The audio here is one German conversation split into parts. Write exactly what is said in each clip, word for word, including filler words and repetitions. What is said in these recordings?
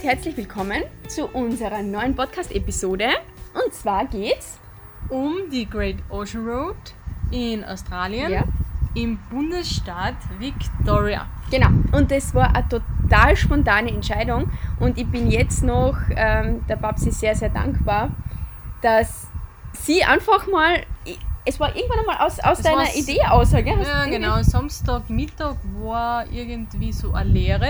herzlich willkommen zu unserer neuen Podcast-Episode. Und zwar geht's um die Great Ocean Road in Australien, ja. im Bundesstaat Victoria. Genau, und das war eine total spontane Entscheidung und ich bin jetzt noch ähm, der Babsi sehr, sehr dankbar, dass sie einfach mal, es war irgendwann einmal aus, aus deiner Idee aus, gell? Hast ja, genau, Samstagmittag war irgendwie so eine Leere,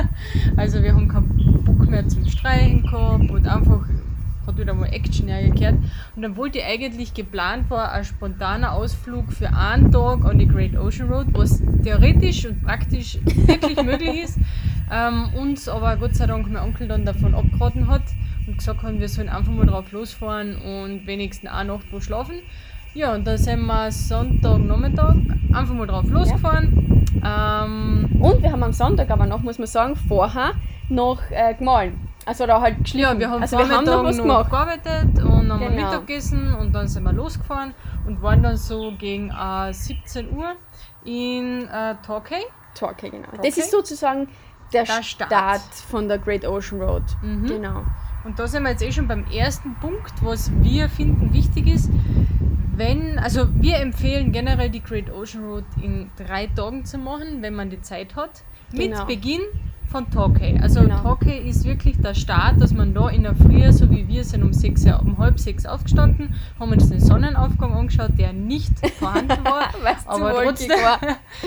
also wir haben keinen Bock mehr zum Streichen gehabt und einfach hat wieder mal Action hergekehrt. Und dann wollte ich eigentlich geplant war ein spontaner Ausflug für einen Tag an die Great Ocean Road, was theoretisch und praktisch wirklich möglich ist. Ähm, uns aber Gott sei Dank mein Onkel dann davon abgeraten hat und gesagt hat, wir sollen einfach mal drauf losfahren und wenigstens eine Nacht wo schlafen. Ja, und da sind wir Sonntagnachmittag einfach mal drauf losgefahren. Ja. Ähm, und wir haben am Sonntag aber noch, muss man sagen, vorher noch äh, gemahlen. Also da halt geschliffen. Ja, wir haben also wir haben noch was noch gemacht. gearbeitet und haben genau. Mittag gegessen und dann sind wir losgefahren und waren dann so gegen äh, siebzehn Uhr in äh, Torquay. Torquay, genau. Torquay. Das ist sozusagen der, der Start. Start von der Great Ocean Road. Mhm. Genau. Und da sind wir jetzt eh schon beim ersten Punkt, was wir finden wichtig ist. Wenn, also wir empfehlen generell die Great Ocean Road in drei Tagen zu machen, wenn man die Zeit hat. Mit genau. Beginn von Torquay. Also genau. Torquay ist wirklich der Start, dass man da in der Früh, so wie wir sind um sechs, um halb sechs aufgestanden, haben uns den Sonnenaufgang angeschaut, der nicht vorhanden war, aber trotzdem. War.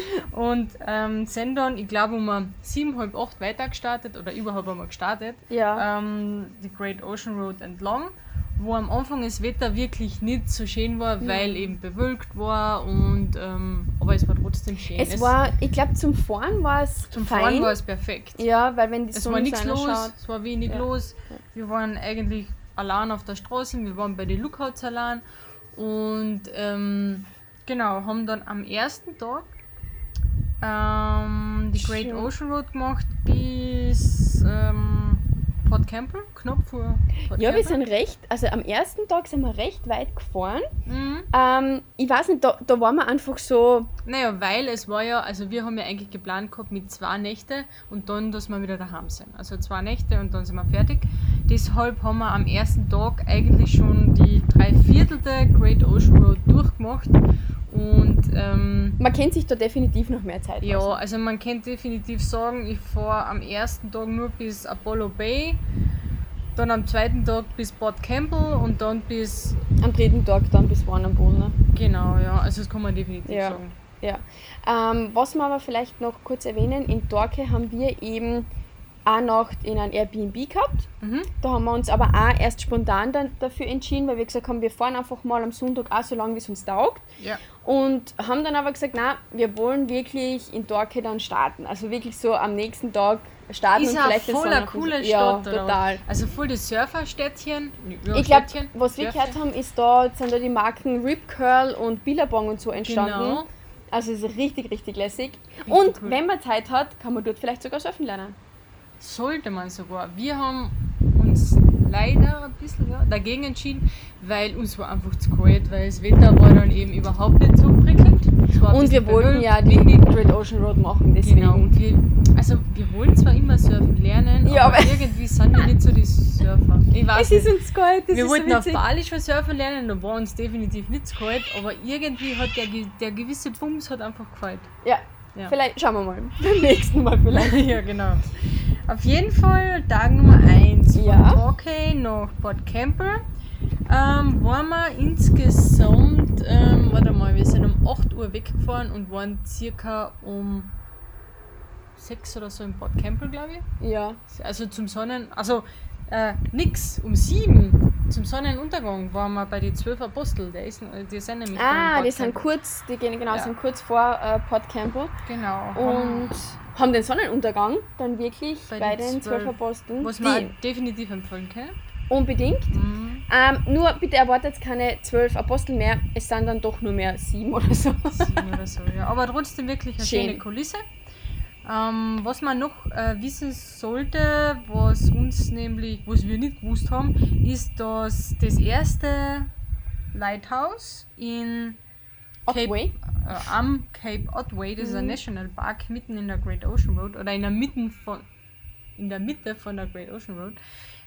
Und ähm, sind dann, ich glaube, um sieben, halb acht weiter gestartet oder überhaupt einmal gestartet, ja. ähm, die Great Ocean Road entlang, wo am Anfang das Wetter wirklich nicht so schön war, mhm. weil eben bewölkt war und ähm, aber es war trotzdem schön. Es, es war, ich glaube zum Fahren war es Zum fein. Fahren war es perfekt. Ja, weil wenn die es Sonne war nichts los, schaut. es war wenig ja. los. Wir waren eigentlich allein auf der Straße, wir waren bei den Lookouts allein und ähm, genau, haben dann am ersten Tag ähm, die Great Schön. Ocean Road gemacht bis ähm, Port Campbell, knapp vor Port Ja, Campbell. wir sind recht, also am ersten Tag sind wir recht weit gefahren. Mhm. Ähm, ich weiß nicht, da, da waren wir einfach so... Naja, weil es war ja, also wir haben ja eigentlich geplant gehabt mit zwei Nächte und dann, dass wir wieder daheim sind. Also zwei Nächte und dann sind wir fertig. Deshalb haben wir am ersten Tag eigentlich schon die dreiviertelte Great Ocean Road durchgemacht. Und ähm, man kennt sich da definitiv noch mehr Zeit. Ja, lassen. also man kann definitiv sagen, ich fahre am ersten Tag nur bis Apollo Bay, dann am zweiten Tag bis Port Campbell und dann bis... Am dritten Tag dann bis Warrnambool, ne? Genau, ja, also das kann man definitiv ja. sagen. Ja. Ähm, was wir aber vielleicht noch kurz erwähnen, in Torquay haben wir eben eine Nacht in einem Airbnb gehabt. Mhm. Da haben wir uns aber auch erst spontan dann dafür entschieden, weil wir gesagt haben, wir fahren einfach mal am Sonntag auch so lange, wie es uns taugt. Ja. Und haben dann aber gesagt, nein, wir wollen wirklich in Torquay dann starten. Also wirklich so am nächsten Tag starten ist und vielleicht voll eine coole ja, Stadt. total. Oder? Also voll das Surferstädtchen. Ja, ich glaube, Städtchen, was wir Dörfchen. gehört haben, ist da sind da die Marken Rip Curl und Billabong und so entstanden. Genau. Also es ist richtig, richtig lässig. Richtig und cool. wenn man Zeit hat, kann man dort vielleicht sogar surfen lernen. Sollte man sogar. Wir haben uns leider ein bisschen ja, dagegen entschieden, weil uns war einfach zu kalt, weil das Wetter war dann eben überhaupt nicht so prickelnd. Und wir wollten ja die windig. Great Ocean Road machen, deswegen. Genau, und wir, also wir wollen zwar immer surfen lernen, ja, aber, aber irgendwie sind wir nicht so die Surfer. Ich weiß es ist uns kalt, das wir ist wollten so auf Bali schon surfen lernen, da war uns definitiv nicht zu kalt, aber irgendwie hat der, der gewisse Bums hat einfach gefällt. Ja. Ja, vielleicht schauen wir mal. Beim nächsten Mal vielleicht. Ja, genau. Auf jeden Fall Tag Nummer eins von ja. Torquay nach Port Campbell. Ähm, waren wir insgesamt, ähm, warte mal, wir sind um acht Uhr weggefahren und waren circa um sechs oder so in Port Campbell, glaube ich. Ja. Also zum Sonnen, also äh, nix, um sieben zum Sonnenuntergang waren wir bei den zwölf Apostel, der ist, die sind nämlich Ah, die sind kurz, die gehen genau, ja. sind kurz vor äh, Port Campbell. Genau. Und haben den Sonnenuntergang dann wirklich bei, bei den zwölf Aposteln. Was man definitiv empfehlen kann. Unbedingt. Mhm. Ähm, nur bitte erwartet keine zwölf Apostel mehr, es sind dann doch nur mehr sieben oder so. Sieben oder so, ja. Aber trotzdem wirklich eine Schön. schöne Kulisse. Ähm, was man noch äh, wissen sollte, was uns nämlich, was wir nicht gewusst haben, ist, dass das erste Lighthouse in Otway. Cape, äh, am Cape Otway, das mhm. ist ein National Park mitten in der Great Ocean Road oder in der Mitte von in der Mitte von der Great Ocean Road.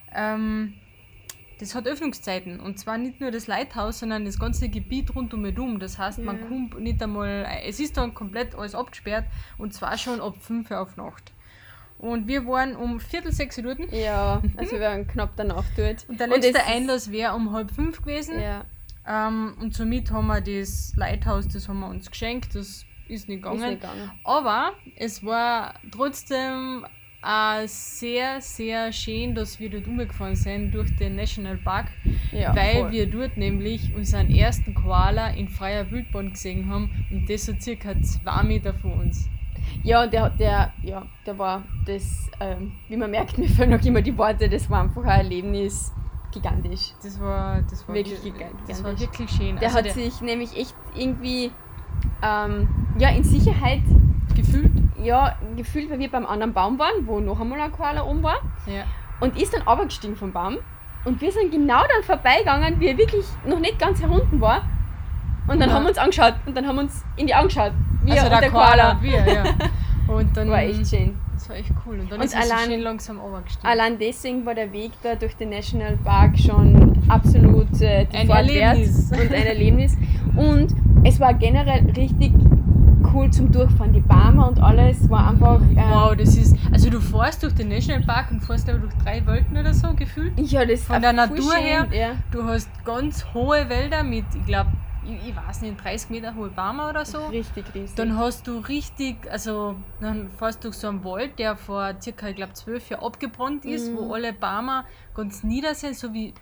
Ähm, das hat Öffnungszeiten. Und zwar nicht nur das Lighthouse, sondern das ganze Gebiet rund um herum. Das heißt, man Ja. kommt nicht einmal... Es ist dann komplett alles abgesperrt und zwar schon ab fünf Uhr auf Nacht. Und wir waren um Viertel sechs Uhr dort. Ja, also wir waren knapp danach dort. Und der Und letzte es- Einlass wäre um halb fünf gewesen. Ja, Ähm, und somit haben wir das Lighthouse, das haben wir uns geschenkt. Das ist nicht gegangen. ist nicht gegangen. Aber es war trotzdem äh, sehr, sehr schön, dass wir dort umgefahren sind durch den Nationalpark, Ja, weil voll. wir dort nämlich unseren ersten Koala in freier Wildbahn gesehen haben und das so circa zwei Meter von uns. Ja, und der, hat- der, ja, der war das, ähm, wie man merkt, mir fehlen noch immer die Worte, das war einfach ein Erlebnis gigantisch. Das war, das war, Wirklich wir- gigantisch. das war wirklich schön. Der Also hat der sich nämlich echt irgendwie ähm, ja, in Sicherheit gefühlt. ja, gefühlt, weil wir beim anderen Baum waren, wo noch einmal ein Koala oben war. Ja. Und ist dann runtergestiegen vom Baum. Und wir sind genau dann vorbeigegangen, wie er wirklich noch nicht ganz herunten war. Und dann Ja. haben wir uns angeschaut und dann haben wir uns in die Augen geschaut. Wir Also und der, der Koala Koala. und wir, ja. Und dann War echt schön. Das war echt cool. Und dann Und ist es so allein- schön langsam runtergestiegen. Allein deswegen war der Weg da durch den Nationalpark schon absolut äh, die Ein Fahrt wert Erlebnis. und ein Erlebnis. Und es war generell richtig cool zum Durchfahren. Die Barmer und alles war einfach. Ähm, Wow, das ist. Also du fährst durch den Nationalpark und fährst aber durch drei Welten oder so gefühlt. Ja, das Von war der voll Natur schön, her. Ja. Du hast ganz hohe Wälder mit, ich glaube, ich, ich weiß nicht, dreißig Meter hohe Bäume oder so. Richtig riesig. Dann hast du richtig, also dann fährst du durch so einen Wald, der vor circa, ich glaube, zwölf Jahren abgebrannt ist, Mhm. wo alle Bäume ganz nieder sind, so wie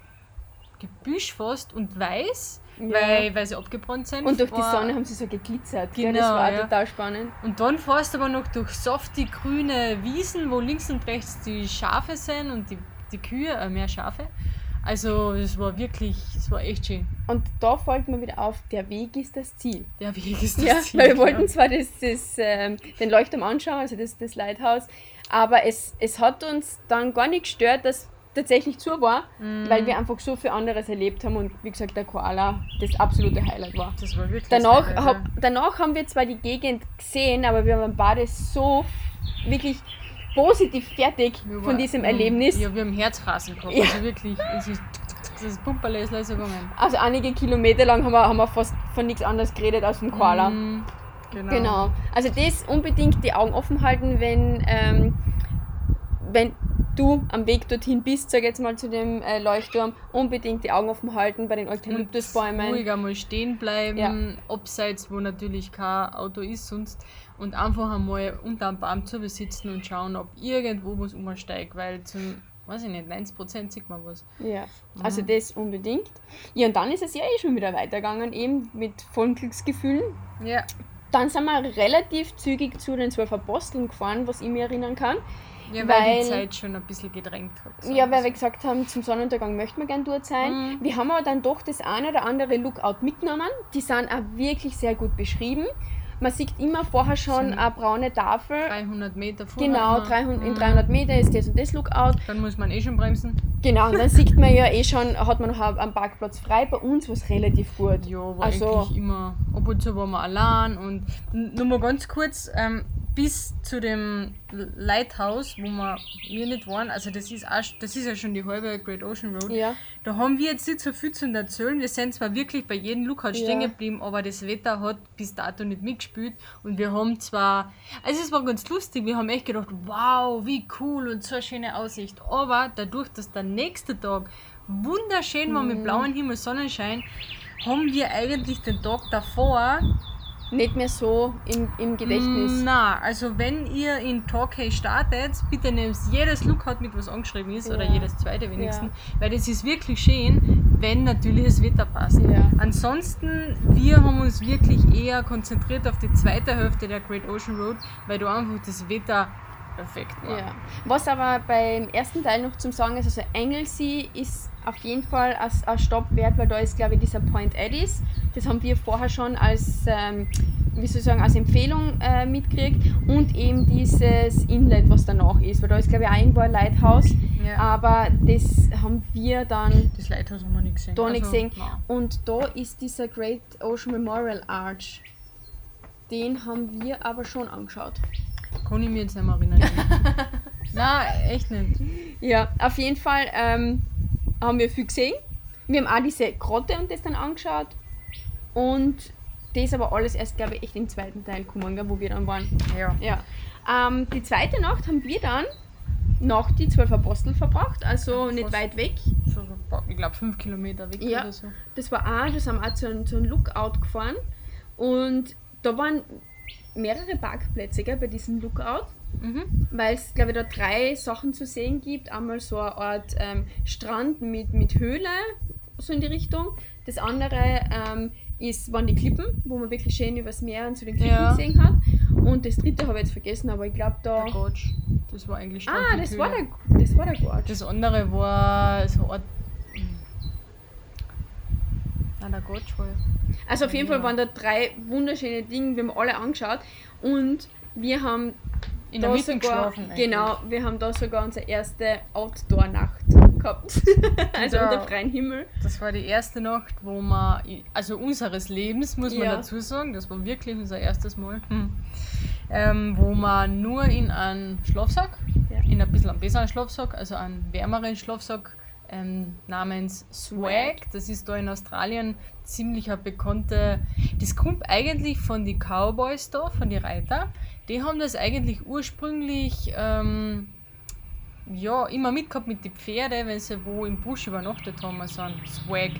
Gebüsch fast und weiß, Ja. weil, weil sie abgebrannt sind. Und durch die War- Sonne haben sie so geglitzert. Gell? Das Genau, war ja. total spannend. Und dann fährst du aber noch durch saftig grüne Wiesen, wo links und rechts die Schafe sind und die, die Kühe, äh, mehr Schafe. Also es war wirklich, es war echt schön. Und da fällt mir wieder auf, der Weg ist das Ziel. Der Weg ist das Ja, Ziel, weil wir genau. wollten zwar das, das, ähm, den Leuchtturm anschauen, also das, das Lighthouse, aber es, es hat uns dann gar nicht gestört, dass tatsächlich zu war, Mhm. weil wir einfach so viel anderes erlebt haben und wie gesagt, der Koala das absolute Highlight war. Das war wirklich Danach, das Highlight, hab, danach haben wir zwar die Gegend gesehen, aber wir waren beide so wirklich positiv fertig ja. Wir von war- diesem wir haben- Erlebnis. Ja, wir haben Herzrasen gehabt. Ja. Also wirklich, es ist, das Pumperle ist leiser gegangen. Also einige Kilometer lang haben wir, haben wir fast von nichts anderes geredet als vom Koala. Mhm, genau. Genau. Also das unbedingt die Augen offen halten, wenn, ähm, wenn du am Weg dorthin bist, sag ich jetzt mal zu dem äh, Leuchtturm, unbedingt die Augen offen halten bei den Und Eukalyptusbäumen. ruhig einmal stehen bleiben, Ja. abseits, wo natürlich kein Auto ist sonst. Und einfach einmal unter einem Baum zu besitzen und schauen, ob irgendwo was umsteigt, weil zum, weiß ich nicht, neunzig Prozent sieht man was. Ja, also das unbedingt. Ja, und dann ist es ja eh schon wieder weitergegangen, eben mit vollen Glücksgefühlen. Ja. Dann sind wir relativ zügig zu den zwölf Aposteln gefahren, was ich mir erinnern kann. Ja, weil, Weil- die Zeit schon ein bisschen gedrängt hat. sagen Ja, wir weil so. wir gesagt haben, zum Sonnenuntergang möchten wir gern dort sein. Mhm. Wir haben aber dann doch das eine oder andere Lookout mitgenommen. Die sind auch wirklich sehr gut beschrieben. Man sieht immer vorher schon Sind eine braune Tafel. dreihundert Meter vor. Genau, dreihundert, in dreihundert Meter ist das und das Lookout. Dann muss man eh schon bremsen. Genau, und dann sieht man ja eh schon, hat man noch einen Parkplatz frei. Bei uns war es relativ gut. Ja, war Also- eigentlich immer, ab und zu waren wir allein. Und n- nur mal ganz kurz, ähm, bis zu dem Lighthouse, wo wir, wir nicht waren, also das ist, auch, das ist ja schon die halbe Great Ocean Road, Ja, da haben wir jetzt nicht so viel zu erzählen. Wir sind zwar wirklich bei jedem Lookout stehen Ja. geblieben, aber das Wetter hat bis dato nicht mitgespielt. Und wir haben zwar, also es war ganz lustig, wir haben echt gedacht, wow, wie cool und so eine schöne Aussicht. Aber dadurch, dass der nächste Tag wunderschön war Mhm. mit blauem Himmel, Sonnenschein, haben wir eigentlich den Tag davor. nicht mehr so im, im Gedächtnis. Na, also wenn ihr in Torquay startet, bitte nehmt jedes Lookout mit, was angeschrieben ist, oder Ja. jedes zweite wenigstens, weil das ist wirklich schön, wenn natürlich das Wetter passt. Ja. Ansonsten, wir haben uns wirklich eher konzentriert auf die zweite Hälfte der Great Ocean Road, weil da einfach das Wetter perfekt war. Ja. Was aber beim ersten Teil noch zum Sagen ist, also Anglesey ist auf jeden Fall ein, ein Stopp wert, weil da ist, glaube ich, dieser Point Addis. Das haben wir vorher schon als, ähm, wie soll ich sagen, als Empfehlung äh, mitgekriegt. Und eben dieses Inlet, was danach ist, weil da ist, glaube ich, auch irgendwo ein Lighthouse. Ja. Aber das haben wir dann Das Lighthouse haben wir nicht gesehen. da nicht Also, gesehen. nein. Und da ist dieser Great Ocean Memorial Arch. Den haben wir aber schon angeschaut. Kann ich mir jetzt nicht mehr erinnern. Nein, echt nicht. Ja, auf jeden Fall ähm, haben wir viel gesehen. Wir haben auch diese Grotte und das dann angeschaut. Und das aber alles erst, glaube ich, echt im zweiten Teil gekommen, gell, wo wir dann waren. Ja. Ja. Ähm, die zweite Nacht haben wir dann nach die zwölf Apostel verbracht, also Ja, nicht fast. weit weg. So, ich glaube, fünf Kilometer weg Ja. oder so. Das war auch, da sind wir auch zu einem, zu einem Lookout gefahren. Und da waren mehrere Parkplätze, gell, bei diesem Lookout. Mhm. Weil es, glaube ich, da drei Sachen zu sehen gibt. Einmal so eine Art ähm, Strand mit, mit Höhle, so in die Richtung. Das andere ähm, ist, waren die Klippen, wo man wirklich schön übers Meer und zu den Klippen Ja. gesehen hat. Und das dritte habe ich jetzt vergessen, aber ich glaube da... Der Gotsch. Das war eigentlich Strand Ah, mit das Höhle. war, der, das war der Gorge. Das andere war so eine Art. Nein, der Gotsch war. Also auf jeden Fall Ja. waren da drei wunderschöne Dinge, wir haben alle angeschaut. Und wir haben In der da Mitte sogar, geschlafen. eigentlich. genau, wir haben da sogar unsere erste Outdoor-Nacht gehabt. Also Ja. unter freiem Himmel. Das war die erste Nacht, wo man, also unseres Lebens, muss man Ja. dazu sagen, das war wirklich unser erstes Mal, hm. ähm, wo man nur in einen Schlafsack, Ja. in ein bisschen einen besseren Schlafsack, also einen wärmeren Schlafsack ähm, namens Swag, das ist da in Australien ziemlich eine bekannte, das kommt eigentlich von den Cowboys da, von den Reiter, die haben das eigentlich ursprünglich ähm, ja, immer mitgehabt mit den Pferden, wenn sie wo im Busch übernachtet haben, also ein Swag.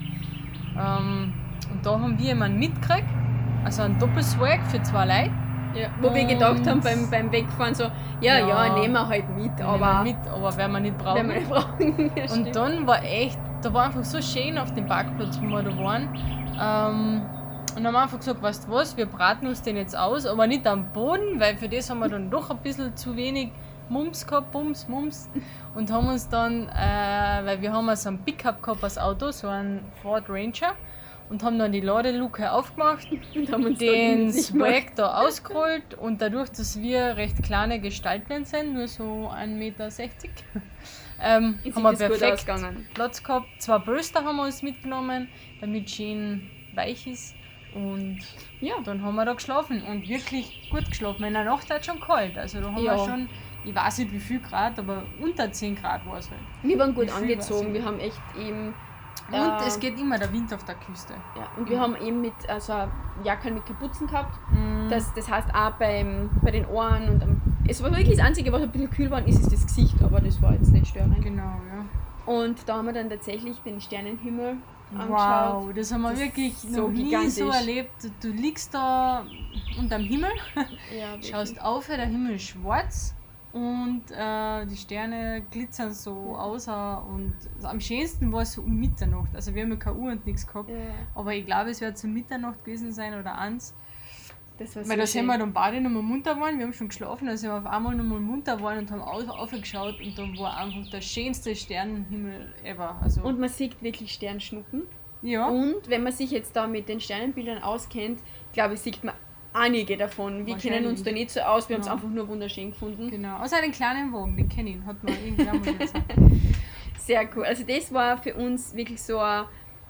Ähm, und da haben wir jemanden mitgekriegt, also einen Doppelswag für zwei Leute. Ja, wo wir gedacht Und- haben beim, beim Wegfahren so, ja, ja, Ja. nehmen wir halt mit, Nehmen aber wir mit, aber werden wir nicht brauchen. wenn wir nicht brauchen. Ja, Und stimmt. dann war echt, da war einfach so schön auf dem Parkplatz, wo wir da waren. Ähm, und haben einfach gesagt, weißt du was, wir braten uns den jetzt aus, aber nicht am Boden, weil für das haben wir dann doch ein bisschen zu wenig Mums gehabt, Bums, Mums. Und haben uns dann, äh, weil wir haben also ein Pickup gehabt als Auto, so ein Ford Ranger, und haben dann die Ladeluke aufgemacht, Und haben uns da den gemütlich gemacht. Swag da ausgerollt und dadurch, dass wir recht kleine Gestalten sind, nur so ein Meter sechzig, ähm, Ist haben wir das gut perfekt ausgegangen. Platz gehabt. Zwei Böster haben wir uns mitgenommen, damit es schön weich ist. Und Ja, dann haben wir da geschlafen und wirklich gut geschlafen. In der Nacht hat es schon kalt. Also da haben Ja. wir schon, ich weiß nicht wie viel Grad, aber unter zehn Grad war es halt. wir waren gut Wie viel angezogen, war's? wir haben echt eben... Und äh, es geht immer der Wind auf der Küste. Ja, und wir haben eben mit, also Jacke mit Kapuzen gehabt. Mhm. Das, das heißt auch beim, bei den Ohren und am, es war wirklich das Einzige, was ein bisschen kühl war, ist, ist das Gesicht, aber das war jetzt nicht störend. Genau, ja. Und da haben wir dann tatsächlich den Sternenhimmel angeschaut. Wow, das haben wir Das wirklich ist so noch nie gigantisch. so erlebt. Du, du liegst da unterm Himmel, Ja, wirklich. schaust auf, der Himmel ist schwarz und äh, die Sterne glitzern so außer und am schönsten war es so um Mitternacht. Also wir haben ja keine Uhr und nichts gehabt, Ja, aber ich glaube, es wird zu Mitternacht gewesen sein oder eins. das war so Weil da schön. sind wir dann beide nochmal munter geworden, wir haben schon geschlafen, also sind wir auf einmal nochmal munter geworden und haben auf, aufgeschaut und dann war einfach der schönste Sternenhimmel ever. Also, Und man sieht wirklich Sternschnuppen. ja. Und wenn man sich jetzt da mit den Sternenbildern auskennt, glaube ich, sieht man einige davon. Wir kennen uns da nicht so aus, wir haben es Ja. einfach nur wunderschön gefunden. Genau, außer den kleinen Wagen, den kenne ich, hat man irgendwie einmal gesagt. Sehr cool. Also das war für uns wirklich so ein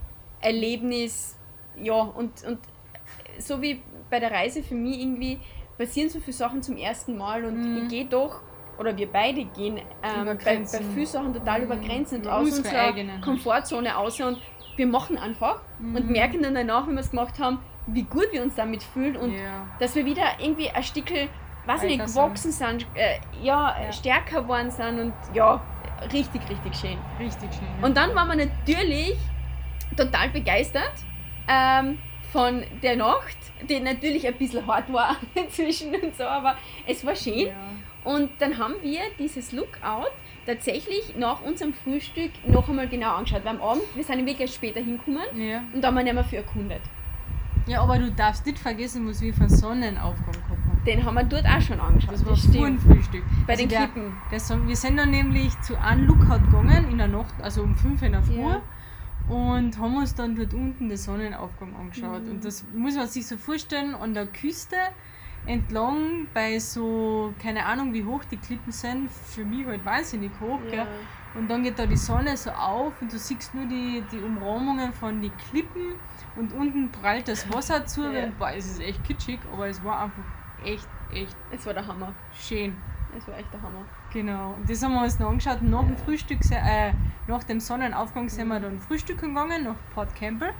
Erlebnis, ja, und, und so wie bei der Reise für mich irgendwie passieren so viele Sachen zum ersten Mal und Mhm. ich gehe doch, oder wir beide gehen ähm, Über bei, bei Grenzen. vielen Sachen total über Mhm. Grenzen und Über aus unsere unserer eigenen. Komfortzone aus und wir machen einfach und Mhm. merken dann danach, wenn wir es gemacht haben, wie gut wir uns damit fühlen und Ja. dass wir wieder irgendwie ein Stückchen, weiß ich nicht, Weiter sind. gewachsen sind, äh, ja, Ja. stärker geworden sind und ja, richtig, richtig schön. Richtig schön. Ja. Und dann waren wir natürlich total begeistert ähm, von der Nacht, die natürlich ein bisschen hart war zwischen und so, aber es war schön. Ja. Und dann haben wir dieses Lookout tatsächlich nach unserem Frühstück noch einmal genau angeschaut. Weil am Abend, wir sind wirklich erst später hingekommen Ja. und da haben wir nicht mehr viel erkundet. ja, aber du darfst nicht vergessen, was wir für Sonnenaufgang gehabt haben. Den haben wir dort auch schon angeschaut. Das war stimmt. vor dem Frühstück. Bei Also den der, Klippen. der Son- wir sind dann nämlich zu einem Lookout gegangen in der Nacht, also um fünf in der Früh. Ja. Und haben uns dann dort unten den Sonnenaufgang angeschaut. Mhm. Und das muss man sich so vorstellen, an der Küste entlang bei so, keine Ahnung wie hoch die Klippen sind, für mich halt wahnsinnig hoch. Ja. Gell? Und dann geht da die Sonne so auf und du siehst nur die, die Umrahmungen von den Klippen und unten prallt das Wasser zu. Ja. Boah, es ist echt kitschig, aber es war einfach echt, echt Es war der Hammer. schön. Das war echt der Hammer. Genau, und das haben wir uns noch angeschaut. Nach dem Frühstück, se- äh, nach dem Sonnenaufgang sind wir dann frühstücken gegangen nach Port Campbell.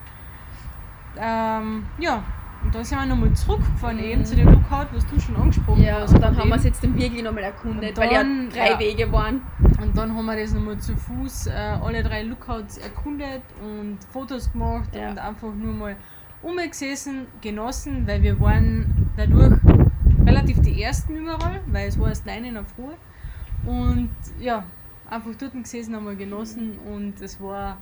Ähm, ja, und dann sind wir nochmal zurückgefahren Mhm. eben zu dem Lookout, was du schon angesprochen Ja, hast. und dann von haben wir dem. es jetzt dann wirklich nochmal erkundet, Und weil ja dann, drei ja. Wege waren. Und dann haben wir das nochmal zu Fuß äh, alle drei Lookouts erkundet und Fotos gemacht Ja. und einfach nur mal umgesessen, genossen, weil wir waren dadurch relativ die Ersten überall, weil es war erst neun in der Früh. Und ja, einfach dort gesessen, haben wir genossen und es war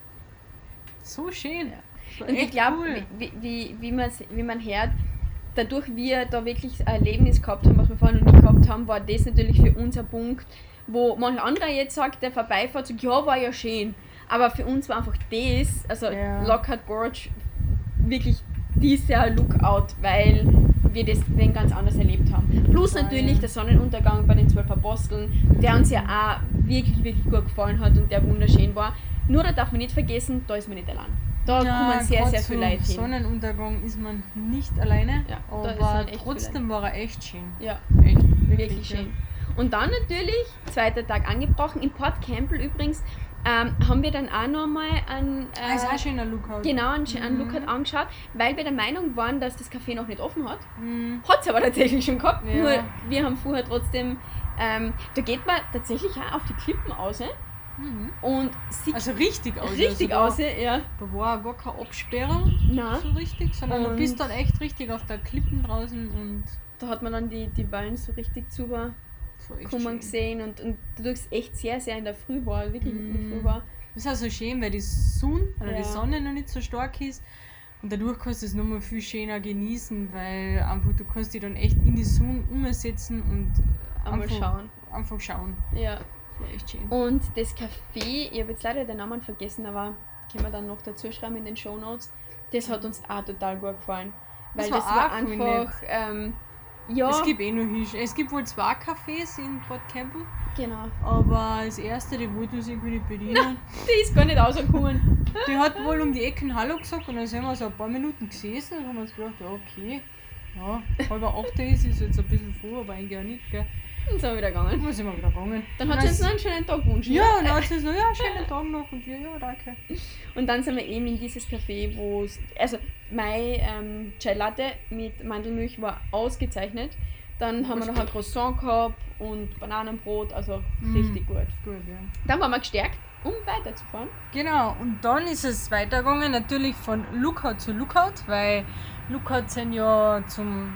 so schön. Es war Und ich echt glaube, cool. wie, wie, wie, man, wie man hört, dadurch wir da wirklich ein Erlebnis gehabt haben, was wir vorher noch nie gehabt haben, war das natürlich für uns ein Punkt, wo manch anderer jetzt sagt, der vorbeifährt, sagt, ja, war ja schön. Aber für uns war einfach das, also Ja. Lockhart Gorge, wirklich dieser Lookout, weil wir das den ganz anders erlebt haben. Plus Voll. natürlich der Sonnenuntergang bei den zwölf Aposteln, der uns ja auch wirklich, wirklich gut gefallen hat und der wunderschön war. Nur da darf man nicht vergessen, da ist man nicht allein. Da Ja, kommen sehr, grad sehr zu viele Leute hin. Sonnenuntergang ist man nicht alleine, Ja, da ist aber man echt trotzdem war er echt schön. Ja, Echt, wirklich schön. Und dann natürlich, zweiter Tag angebrochen, in Port Campbell übrigens, ähm, haben wir dann auch nochmal einen, Ah, ist auch äh, ein schöner Lookout. genau, einen, einen Mhm. Lookout angeschaut, weil wir der Meinung waren, dass das Café noch nicht offen hat. Mhm. Hat es aber tatsächlich schon gehabt, Ja. nur wir haben vorher trotzdem, ähm, da geht man tatsächlich auch auf die Klippen raus Mhm. und sieht Also richtig aus. richtig also aus, ja. da, da war gar keine Absperrung Nein, so richtig, sondern du Und- bist dann echt richtig auf der Klippen draußen und da hat man dann die, die Wellen so richtig zu das war echt kommen schön. gesehen und, und dadurch es echt sehr, sehr in der Früh war, wirklich in der Mhm. Früh war. Das ist auch so schön, weil die Sonne, oder Ja. die Sonne noch nicht so stark ist und dadurch kannst du es nochmal viel schöner genießen, weil einfach du kannst dich dann echt in die Sonne umsetzen und Einmal einfach schauen. Einfach schauen. Ja. Das war echt schön. Und das Café, ich habe jetzt leider den Namen vergessen, aber können wir dann noch dazu schreiben in den Shownotes. Das hat uns auch total gut gefallen. Weil Das das war war, auch voll einfach, ähm, ja, Es gibt eh noch Hisch. Es gibt wohl zwei Cafés in Port Campbell, genau. aber das erste, die wollte uns irgendwie nicht bedienen. Die ist gar nicht rausgekommen. Die hat wohl um die Ecken Hallo gesagt und dann sind wir so ein paar Minuten gesessen und haben uns gedacht, ja okay, ja, halb acht ist, ist jetzt ein bisschen früh, aber eigentlich auch nicht, gell. Und sind wir wieder gegangen. Und dann sind wir wieder gegangen. Dann Und hat sie uns noch einen schönen Tag gewünscht. Ja, und dann hat sie so, ja, schönen Tag noch und wir, ja, danke. Und dann sind wir eben in dieses Café, wo es, also mein ähm, Chai Latte mit Mandelmilch war ausgezeichnet. Dann haben wir noch ein Croissant gehabt und Bananenbrot, also Mm. richtig gut. Gut, ja. Dann waren wir gestärkt, um weiterzufahren. Genau, und dann ist es weitergegangen, natürlich von Lookout zu Lookout, weil Lookout sind ja zum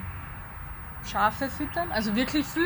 Schafe füttern, also wirklich viel.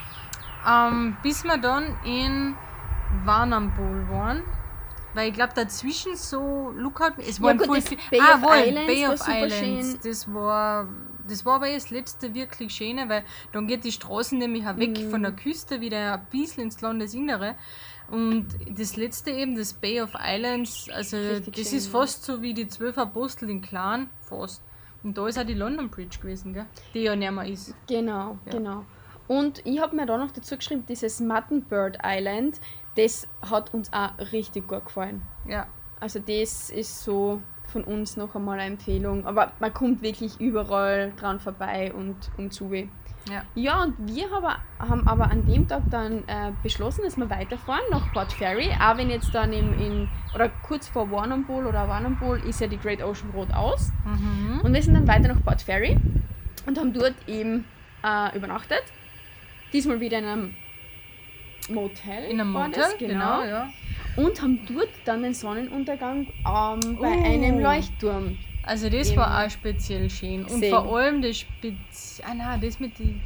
Ähm, bis wir dann in Warrnambool waren, weil ich glaube dazwischen so Lookout, es waren gut, voll das viel- Bay ah, of wohl, Islands Bay war of super Islands, schön. das war das war aber das letzte wirklich schöne, weil dann geht die Straße nämlich auch weg Mhm. von der Küste wieder ein bisschen ins Landesinnere. Und das letzte eben, das Bay of Islands, also Richtig das schön, ist ja. fast so wie die zwölf Apostel in Clan, fast. Und da ist auch die London Bridge gewesen, gell? Die ja nicht mehr ist. Genau, Ja. genau. Und ich habe mir da noch dazu geschrieben, dieses Muttonbird Island, das hat uns auch richtig gut gefallen. Ja. Also das ist so von uns noch einmal eine Empfehlung. Aber man kommt wirklich überall dran vorbei und um zu weh. Ja. Ja, und wir haben, haben aber an dem Tag dann äh, beschlossen, dass wir weiterfahren nach Port Fairy. Auch wenn jetzt dann in, in oder kurz vor Warrnambool oder Warrnambool ist ja die Great Ocean Road aus. Mhm. Und wir sind dann weiter nach Port Fairy und haben dort eben äh, übernachtet. Diesmal wieder in einem Motel. In einem war Motel, das, genau, ja. Und haben dort dann den Sonnenuntergang ähm, bei Oh. einem Leuchtturm. Also das Eben war auch speziell schön. Und sehen. vor allem das Spez... Ah nein, das mit den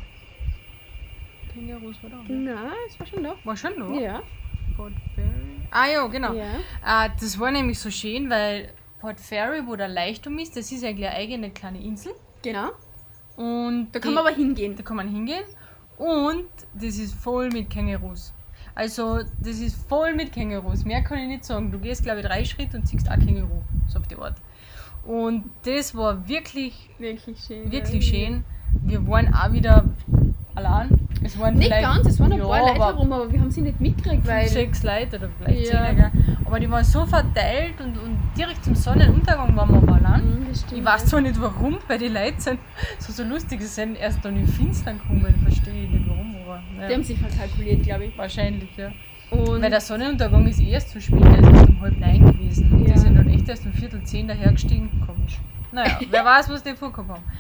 Kängurus war da. ne? Nein, es war schon da. War schon da? Ja. Port Fairy. Ah ja, genau. Ja. Äh, das war nämlich so schön, weil Port Fairy, wo der Leuchtturm ist, das ist eigentlich eine eigene kleine Insel. Genau. Und Da kann die- man aber hingehen. Da kann man hingehen. Und das ist voll mit Kängurus. Also, das ist voll mit Kängurus. Mehr kann ich nicht sagen. Du gehst, glaube ich, drei Schritte und siehst auch Känguru. So auf die Art. Und das war wirklich, Wirklich schön. wirklich schön. Wir waren auch wieder allein. Es waren Nicht vielleicht, ganz, es waren ein ja, paar Leute aber herum, aber wir haben sie nicht mitgekriegt, weil... fünf, sechs Leute oder vielleicht Ja. zehn, gell? Aber die waren so verteilt und, und direkt zum Sonnenuntergang waren wir aber allein. Mhm, das stimmt, Ich weiß ja. zwar nicht warum, weil die Leute sind so, so lustig, sie sind erst dann im Finstern gekommen, verstehe ich nicht warum, aber Die naja, haben sich verkalkuliert, glaube ich. wahrscheinlich, ja. Und Weil der Sonnenuntergang ist erst zu spät, der ist erst um halb neun gewesen. Und Ja. die sind dann echt erst um viertel zehn dahergestiegen, komisch. Naja, wer weiß, was die vorgehabt haben.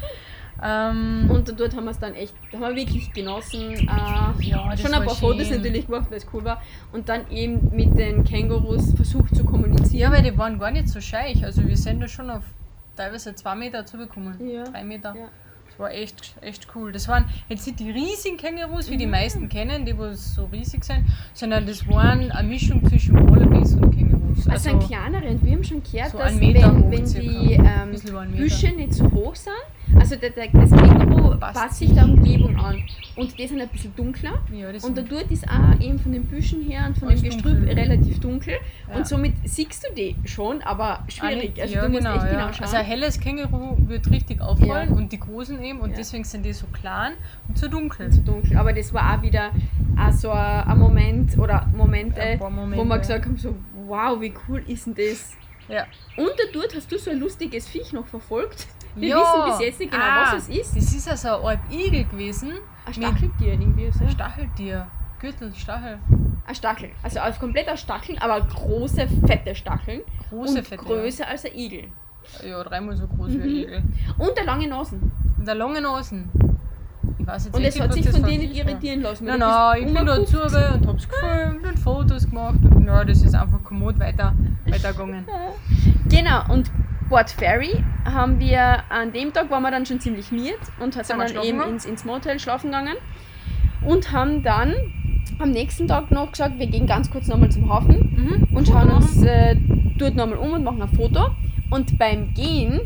Ähm, Und dort haben wir es dann echt, da haben wir wirklich genossen. Äh, Ja, das schon ein war paar Fotos schön. natürlich gemacht, weil es cool war. Und dann eben mit den Kängurus versucht zu kommunizieren. ja, weil die waren gar nicht so scheich. Also wir sind da schon auf teilweise zwei Meter zugekommen. Ja. Drei Meter. Ja. Das war echt, echt cool. Das waren jetzt nicht die riesigen Kängurus, wie die meisten kennen, die wo so riesig sind, sondern das waren eine Mischung zwischen Wallabies und Kängurus. Also, ein kleinere, und wir haben schon gehört, so dass einen Meter wenn, hoch wenn circa. die Ein ähm, bisschen über einen Meter. Büsche nicht so hoch sind, also der, der, das Känguru Passt passt sich der Umgebung an. Und die sind ein bisschen dunkler. Ja, das Und sind- dort ist auch eben von den Büschen her und von dem Alles Gestrüpp dunkel. relativ dunkel. Ja. Und somit siehst du die schon, aber schwierig. Ah, Also ja, du musst genau, echt ja. genau schauen. Also ein helles Känguru wird richtig auffallen Ja. und die großen eben und Ja. deswegen sind die so klein und so dunkel. zu dunkel. Aber das war auch wieder auch so ein ein Moment oder Momente, Ein paar Momente, wo wir ja. gesagt haben, so wow, wie cool ist denn das? Ja. Und dort hast du so ein lustiges Viech noch verfolgt. Wir Ja. wissen bis jetzt nicht genau, Ah, was es ist. Das ist also eine Art Igel gewesen. Ein Stacheltier irgendwie so. Mit Stacheltier. Gürtel, Stachel. Ein Stachel. Also ein kompletter Stachel, aber große, fette Stacheln. Große und Fette. größer als ein Igel. Ja, dreimal so groß wie ein Mhm. Igel. Und eine lange Nasen. Und der lange Nasen. Ich weiß jetzt Und echt es hat was sich das von für dir ein nicht Viech war. irritieren lassen. Nein, weil du nein, bist ich bin da umgeguckt. zu und hab's gefilmt und Fotos gemacht und ja, das ist einfach kommod weiter, weitergegangen. Genau, und Port Fairy haben wir an dem Tag, waren wir dann schon ziemlich miert und sind wir dann schlafen eben gegangen? ins, ins Motel schlafen gegangen und haben dann am nächsten Tag noch gesagt, wir gehen ganz kurz nochmal zum Hafen Mhm. und Foto schauen uns machen. äh, dort nochmal um und machen ein Foto. Und beim Gehen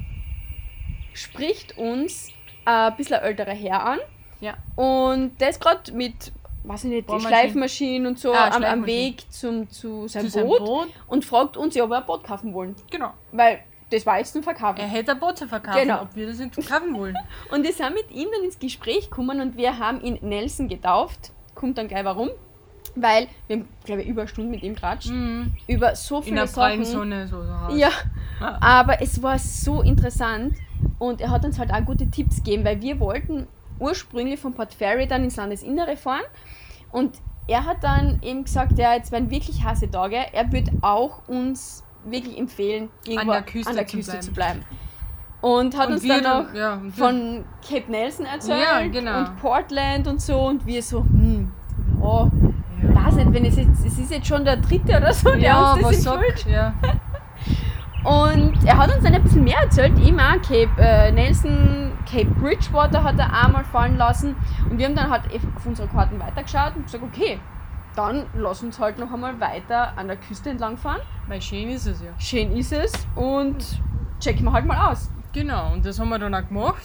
spricht uns ein bisschen ein älterer Herr an Ja. und der ist gerade mit, weiß ich nicht, Bohrmaschine. Schleifmaschinen und so Ah, am, am Schleifmaschine. Weg zum, zu seinem Zu seinem Boot, Boot. und fragt uns, ja, ob wir ein Boot kaufen wollen. Genau. Weil das war jetzt zum Verkaufen. Er hätte ein Boot zu verkaufen, Genau. ob wir das nicht kaufen wollen. Und wir sind mit ihm dann ins Gespräch gekommen und wir haben ihn Nelson getauft. Kommt dann gleich warum. Weil wir haben, glaube ich, über eine Stunde mit ihm geratscht. Mhm. Über so In viele der prallen Sachen. Sonne so, so Haus. Ja, Ah. aber es war so interessant und er hat uns halt auch gute Tipps gegeben, weil wir wollten ursprünglich von Port Fairy dann ins Landesinnere fahren und er hat dann eben gesagt, ja, jetzt werden wirklich heiße Tage, er würde auch uns wirklich empfehlen, irgendwo der Küste an der zu Küste bleiben. zu bleiben. Und hat Und uns wir dann dann- noch ja, und wir- von Cape Nelson erzählt Ja, genau. und Portland und so und wir so, hm, ja, Ja. weiß nicht, wenn es jetzt, es ist jetzt schon der dritte oder so, der Ja, uns das was empfiehlt. sagt, ja. Und er hat uns dann ein bisschen mehr erzählt, eben auch Cape äh, Nelson, Cape Bridgewater hat er auch mal fallen lassen. Und wir haben dann halt auf unsere Karten weitergeschaut und gesagt, okay, dann lass uns halt noch einmal weiter an der Küste entlang fahren. Weil schön ist es ja. Schön ist es und checken wir halt mal aus. Genau, und das haben wir dann auch gemacht.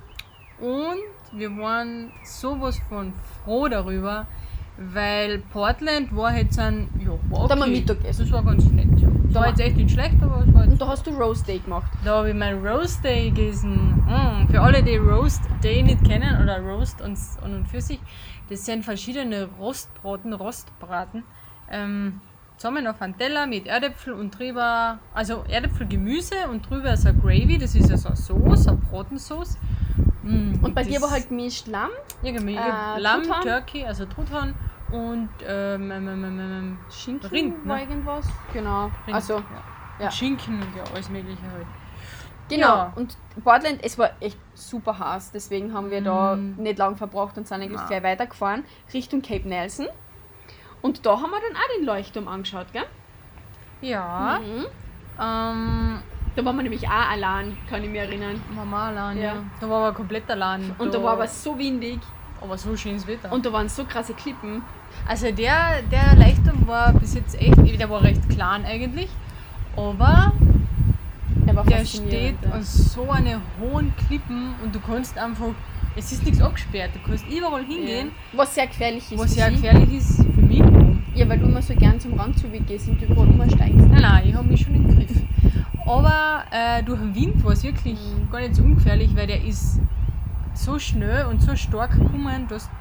Und wir waren sowas von froh darüber, weil Portland war jetzt ein, ja, war okay. Da haben wir Mittagessen. Das war ganz nett. Ja. Das Da war war- jetzt echt nicht schlecht, aber es war Und jetzt, da hast du Roast Day gemacht. da habe ich mein Roast Day gegessen. Mm, für alle, die Roast Day nicht kennen, oder Roast und, und, und für sich, das sind verschiedene Rostbraten, Rostbraten. Ähm, zusammen auf einen Teller mit Erdäpfel und drüber, also Erdäpfelgemüse und drüber so eine Gravy, das ist ja so eine Sauce, eine Bratensauce. Mm, Und bei dir das- war halt gemischt Lamm, irgendwie äh, Lamm, Truthahn? Turkey, also Truthahn und ähm, ähm, ähm, ähm, ähm, Schinken Rind, war ne? irgendwas. Genau. Rind, Also, ja. ja. Und Schinken und ja, alles mögliche halt. genau. Ja. Und Portland, es war echt super heiß, deswegen haben wir da Mm. nicht lang verbracht und sind eigentlich Nein. gleich weitergefahren Richtung Cape Nelson. Und da haben wir dann auch den Leuchtturm angeschaut, gell? Ja, Mhm. ähm, Da waren wir nämlich auch allein, kann ich mich erinnern. Mama allein, ja. Ja. Da war aber komplett allein. Und da war aber so windig aber so schönes Wetter. und da waren so krasse Klippen. also der, der Leuchtturm war bis jetzt echt, der war recht klein eigentlich, aber Der war der faszinierend, steht ja. an so einer hohen Klippen und du kannst einfach, es ist nichts abgesperrt, du kannst überall hingehen, Ja. Was sehr gefährlich ist. was für sehr sie. gefährlich ist für mich. Ja, weil du immer so gern zum Rand zu gehst und überall umsteigst. Nein, nein, ich habe mich schon im Griff. Aber äh, durch den Wind war es wirklich Mhm. gar nicht so ungefährlich, weil der ist so schnell und so stark gekommen, dass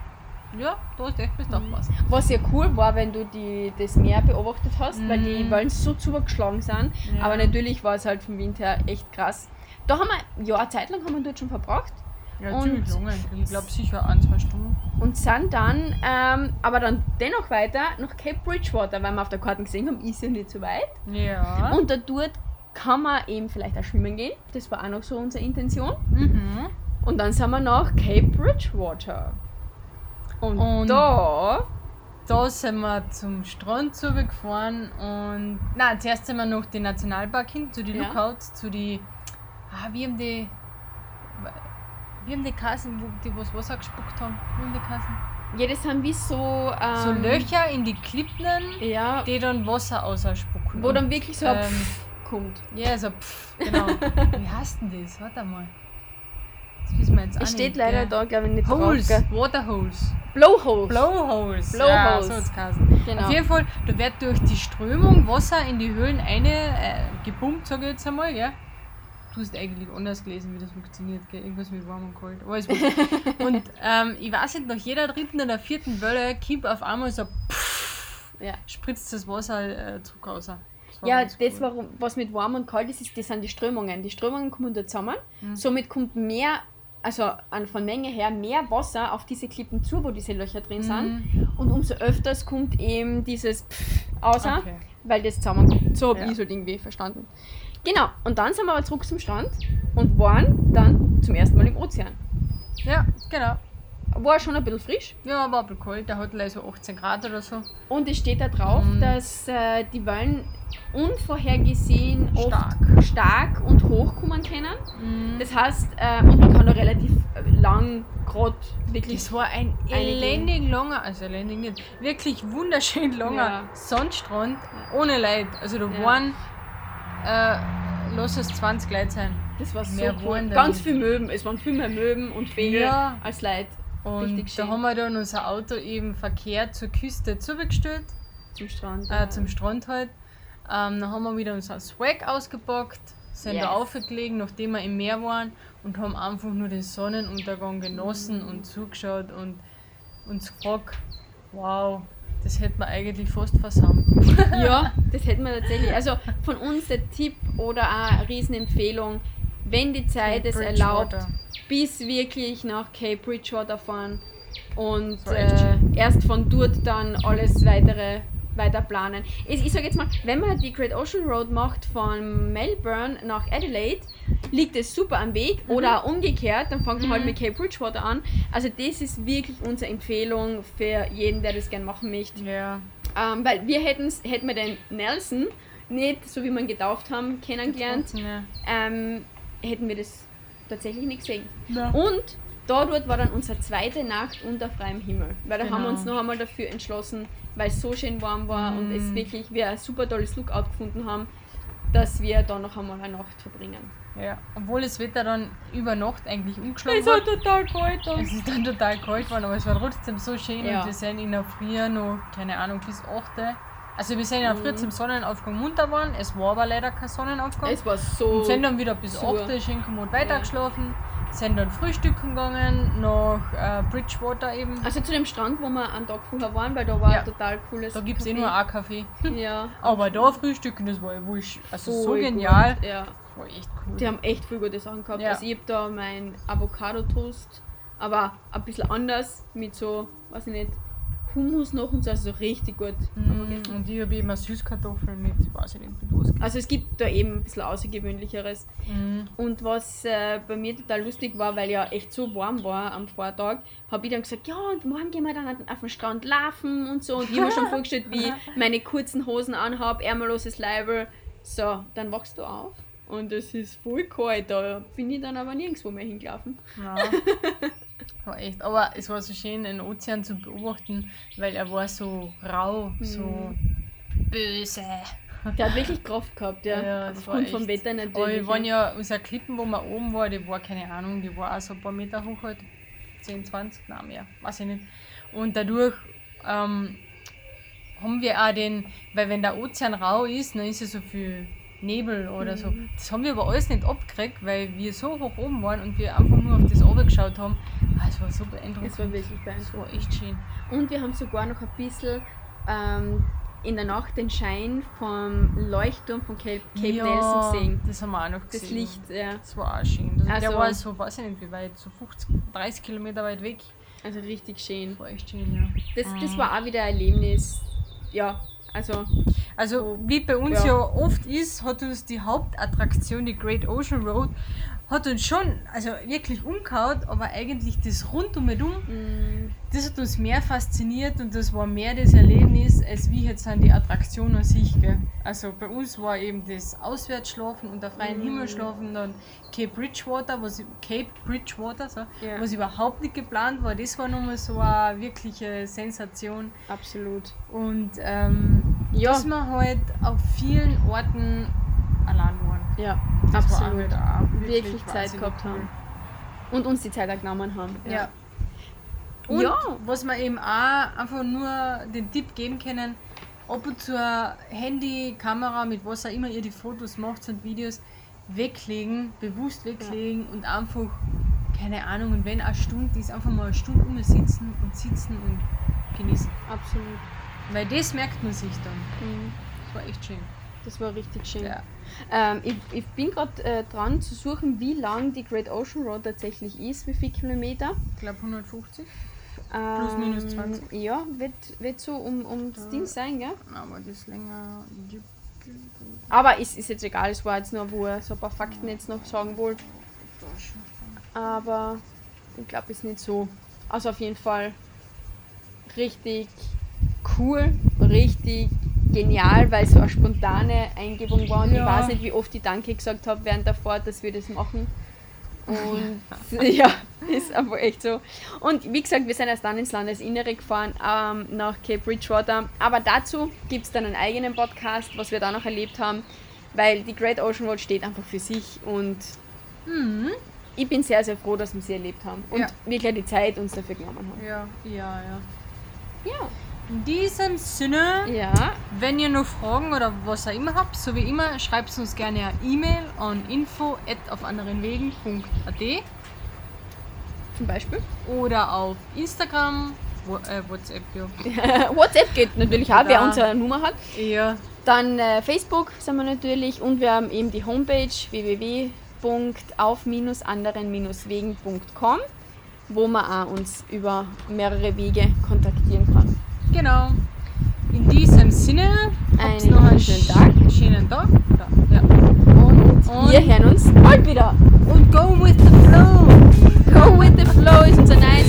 ja, da hast du echt bist aufpassen. Was ja cool war, wenn du die, das Meer beobachtet hast, weil die Mhm. Wellen so zugeschlagen sind. Ja. Aber natürlich war es halt vom Wind her echt krass. Da haben wir, ja, eine Zeit lang haben wir dort schon verbracht. Ja, Und- ziemlich lange eigentlich. Ich glaube sicher ein, zwei Stunden. Und sind dann, ähm, aber dann dennoch weiter nach Cape Bridgewater, weil wir auf der Karte gesehen haben, ist ja nicht so weit. Ja. Und da dort kann man eben vielleicht auch schwimmen gehen. Das war auch noch so unsere Intention. Mhm. Und dann sind wir nach Cape Bridgewater. Und, Und- da, Da sind wir zum Strand zurückgefahren und. Nein, zuerst sind wir noch den Nationalpark hin, zu den Ja. Lookouts, zu die. Ah, wie haben die. Wie haben die Kassen, wo die was Wasser gespuckt haben? Wie haben die Kassen? ja, das sind wie so, ähm, So Löcher in die Klippen, ja, die dann Wasser ausspucken. wo dann wirklich so ein Ähm, Pfff kommt. Ja, so pff, genau. Wie heißt denn das? Warte mal. Das wissen wir jetzt auch Es steht nicht, leider gell? da, glaube ich, nicht Holes, drauf. gell? Waterholes. Blowholes. Blowholes. Blowholes. Ja, so hat's geheißen. Genau. Auf jeden Fall, da wird durch die Strömung Wasser in die Höhlen eine äh, gepumpt, sage ich jetzt einmal, gell? Du hast eigentlich anders gelesen, wie das funktioniert, gell? Irgendwas mit warm und kalt. Alles wurscht. Und ähm, ich weiß nicht, nach jeder dritten oder vierten Welle kommt auf einmal so pff, Ja. spritzt das Wasser äh, zurück raus. Das war Ja, ganz das, cool. warum, was mit warm und kalt ist, ist, das sind die Strömungen. Die Strömungen kommen da zusammen. Mhm. Somit kommt mehr, also an, von Menge her, mehr Wasser auf diese Klippen zu, wo diese Löcher drin sind. Mhm. Und umso öfters kommt eben dieses Pfff raus, Okay. weil das zusammenkommt. So habe Ja. ich so irgendwie verstanden. Genau, und dann sind wir aber zurück zum Strand und waren dann zum ersten Mal im Ozean. Ja, genau. War schon ein bisschen frisch. Ja, war ein bisschen kalt, der hat gleich so achtzehn Grad oder so. Und es steht da drauf, Mhm. dass äh, die Wellen unvorhergesehen Stark. oft stark und hoch kommen können. Mhm. Das heißt, äh, und man kann da relativ äh, lang gerade wirklich. Das war ein Einige- elendig langer, also elendig nicht, wirklich wunderschön langer Ja. Sandstrand ohne Leid. Also da Ja. waren, äh, lass es zwanzig Leute sein. Das war so Mehr cool. waren da Ganz nicht. viel Möwen. Es waren viel mehr Möwen und Vögel Ja. als Leute. Und Richtig da schön. haben wir dann unser Auto eben verkehrt zur Küste zugestellt, Zum Strand. äh, zum Strand halt. Ähm, dann haben wir wieder unser Swag ausgepackt, sind Yes. da aufgelegen, nachdem wir im Meer waren und haben einfach nur den Sonnenuntergang genossen Mhm. und zugeschaut und uns gefragt, wow, das hätte man eigentlich fast versammelt. Ja, das hätten wir tatsächlich. Also von uns der Tipp oder auch eine Riesenempfehlung, wenn die Zeit es erlaubt, bis wirklich nach Cape Bridgewater fahren und Das war echt äh, schön. erst von dort dann alles weitere weiter planen. Ich, ich sage jetzt mal, wenn man die Great Ocean Road macht von Melbourne nach Adelaide, liegt es super am Weg oder auch umgekehrt, dann fängt man halt Mhm. mit Cape Bridgewater an. Also das ist wirklich unsere Empfehlung für jeden, der das gerne machen möchte. Ja, Ähm, weil wir hätten's, hätten wir den Nelson nicht, so wie wir ihn getauft haben, kennengelernt, ja. ähm, hätten wir das tatsächlich nicht gesehen. Ja. Und da dort war dann unsere zweite Nacht unter freiem Himmel. Weil da haben wir Genau. uns noch einmal dafür entschlossen, weil es so schön warm war und es Mm. wirklich wir ein super tolles Lookout gefunden haben, dass wir da noch einmal eine Nacht verbringen. Ja, obwohl das Wetter dann über Nacht eigentlich umgeschlagen Es war hat. total kalt. Und Es ist dann total kalt geworden, aber es war trotzdem so schön Ja. und wir sind in der Früh noch, keine Ahnung, bis acht. Also wir sind in der Früh Mhm. zum Sonnenaufgang munter geworden, es war aber leider kein Sonnenaufgang. es war so. Und sind dann wieder bis so. acht schön kommod weitergeschlafen, sind dann frühstücken gegangen nach äh, Bridgewater eben. Also zu dem Strand, wo wir einen Tag vorher waren, weil da war Ja. ein total cooles. Da gibt es eh Café. nur ein Kaffee. Ja. Aber da frühstücken, das war ja wohl sch- also so Voll genial. gut. Ja. Das war echt cool. Die haben echt viel gute Sachen gehabt. Ja. Also ich habe da mein Avocado-Toast, aber ein bisschen anders, mit so, weiß ich nicht, Hummus noch und so, also so richtig gut. haben wir Mm, gegessen. Und ich habe eben eine Süßkartoffel mit, weiß ich nicht, mit was gegessen. Also es gibt da eben ein bisschen Außergewöhnlicheres. Mm. Und was äh, bei mir total lustig war, weil ja echt so warm war am Vortag, habe ich dann gesagt, ja und morgen gehen wir dann auf den Strand laufen und so. Und ich habe mir schon vorgestellt, wie ich meine kurzen Hosen anhabe, ärmelloses Leiberl. So, dann wachst du auf und es ist voll kalt. Da bin ich dann aber nirgendwo mehr hingelaufen. Ja. War echt. Aber es war so schön, den Ozean zu beobachten, weil er war so rau, so böse. Der hat wirklich Kraft gehabt, ja. Ja, das war Aufgrund vom echt. Wetter Aber natürlich. wir waren ja, unsere Klippen, wo wir oben waren, die war keine Ahnung, die war auch so ein paar Meter hoch halt. zehn, zwanzig, nein mehr, weiß ich nicht. Und dadurch ähm, haben wir auch den, weil wenn der Ozean rau ist, dann ist ja so viel Nebel oder so. Mhm. Das haben wir aber alles nicht abgekriegt, weil wir so hoch oben waren und wir einfach nur auf das runter geschaut haben, Ah, es war so beeindruckend. Es war wirklich Es war beeindruckend. echt schön. Und wir haben sogar noch ein bisschen ähm, in der Nacht den Schein vom Leuchtturm von Cape, Cape ja, Nelson gesehen. das haben wir auch noch gesehen. Das Licht, ja. Das war auch schön. Das, Also- der war so, weiß ich nicht wie weit, so fünfzig, dreißig Kilometer weit weg. Also richtig schön. Das war echt schön, ja. Das, das Mhm. war auch wieder ein Erlebnis. Ja, also Also wie bei uns Ja. ja. oft ist, hat uns die Hauptattraktion, die Great Ocean Road, hat uns schon also wirklich umgehauen, aber eigentlich das rundum und um, mh, das hat uns mehr fasziniert und das war mehr das Erlebnis, als wie jetzt an die Attraktion an sich. Gell. Also bei uns war eben das Auswärtsschlafen unter freiem Mhm. Himmel schlafen, dann Cape Bridgewater, was, Cape Bridgewater so, Ja. was überhaupt nicht geplant war. Das war nochmal so eine wirkliche Sensation. absolut. Und ähm, Ja. dass wir halt auf vielen Orten allein waren. Ja, Das war absolut. halt auch wirklich, Wirklich Zeit wahnsinnig gehabt cool. haben. Und uns die Zeit auch genommen haben. Ja. Und Ja. was wir eben auch einfach nur den Tipp geben können, ab und zu ein Handy, Kamera, mit was auch immer ihr die Fotos macht und Videos, weglegen, bewusst weglegen und einfach, keine Ahnung, und wenn eine Stunde ist, einfach mal eine Stunde um sitzen und sitzen und genießen. Absolut. Weil das merkt man sich dann. Mhm. Das war echt schön. Das war richtig schön. Ja. Ähm, ich, ich bin gerade äh, dran zu suchen, wie lang die Great Ocean Road tatsächlich ist, wie viele Kilometer. Ich glaube hundertfünfzig. Ähm, minus zwanzig. Ja, wird, wird so um, um das Ja. Ding sein, gell? Aber das länger. Aber ist, ist jetzt egal, es war jetzt nur, wo er so ein paar Fakten jetzt noch sagen wollte. Aber ich glaube, es ist nicht so. Also auf jeden Fall richtig cool, richtig genial, weil es so eine spontane Eingebung war. Und Ja. ich weiß nicht, wie oft ich Danke gesagt habe während der Fahrt, dass wir das machen. Und ja, ist einfach echt so. Und wie gesagt, wir sind erst dann ins Landesinnere gefahren, ähm, nach Cape Bridgewater. Aber dazu gibt es dann einen eigenen Podcast, was wir da noch erlebt haben, weil die Great Ocean Road steht einfach für sich und Mhm. ich bin sehr, sehr froh, dass wir sie erlebt haben und Ja. wirklich die Zeit uns dafür genommen haben. Ja, ja, ja. Ja. In diesem Sinne, Ja, wenn ihr noch Fragen oder was auch immer habt, so wie immer, schreibt uns gerne eine E-Mail an info at auf anderen wegen punkt a t zum Beispiel. oder auf Instagram, wo, äh, WhatsApp, ja. WhatsApp geht natürlich auch, wer Da. unsere Nummer hat. Ja, Dann äh, Facebook sind wir natürlich und wir haben eben die Homepage w w w punkt auf anderen wegen punkt com, wo man auch uns über mehrere Wege kontaktieren kann. genau. In diesem Sinne, habt Einen noch einen schönen Tag. sch- schönen Tag. Ja. Und, Und- wir hören uns bald wieder. Und go with the flow! Go with the flow ist unser neues